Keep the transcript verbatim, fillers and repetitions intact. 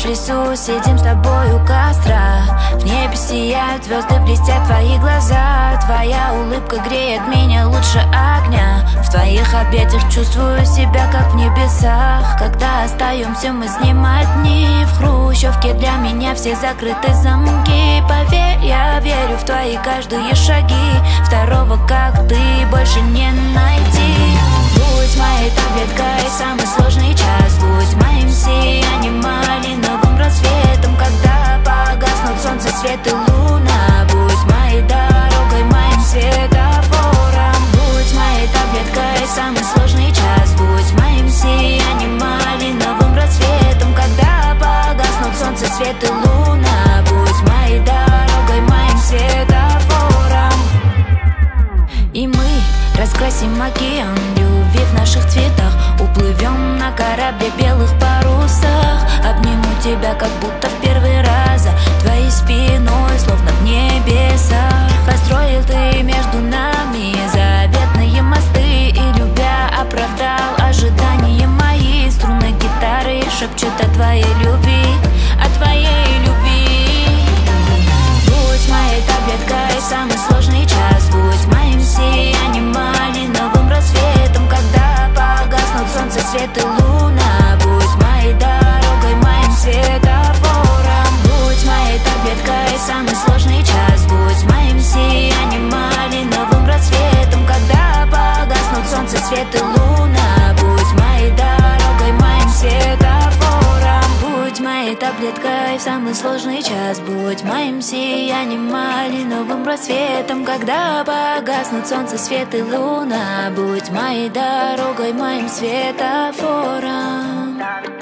лесу, сидим с тобой у костра. В небе сияют звезды, блестят твои глаза. Твоя улыбка греет меня лучше огня. В твоих объятиях чувствую себя как в небесах. Когда остаемся мы с ним одни, в хрущевке для меня все закрыты замки. Поверь, я верю в твои каждые шаги. Второго, как ты, больше не найти. Будь моей таблеткой в самый сложный час. Будь моим сиянием, малиновым рассветом. Когда погаснут солнце, свет и луна. Будь моей дорогой, моим светофором. Будь моей таблеткой в самый сложный час. Будь моим сиянием, малиновым рассветом. Когда погаснут солнце, свет и луна. Будь моей дорогой, моим светофором. И мы раскрасим океан любви в наших цветах. Уплывем на корабле белых парусах. Обниму тебя, как будто в первый раз. За твоей спиной, словно в небесах. Построил ты между нами заветные мосты. И любя оправдал ожидания мои. Струны гитары шепчут о твоей любви, о твоей любви. Будь моей таблеткой в самый сложный час. Будь моим сиянием, малиновым рассветом. Когда погаснут солнце, свет и луна. Будь моей дорогой, моим светофором. Будь моей таблеткой в самый сложный час. Будь моим сиянием, малиновым рассветом. Когда погаснут солнце, свет и луна. Будь моей дорогой, моим светофором. Будь моей таблеткой в самый сложный час. Будь моим сиянием, малиновым рассветом. Когда погаснут солнце, свет и луна. Будь моей дорогой, моим светофором.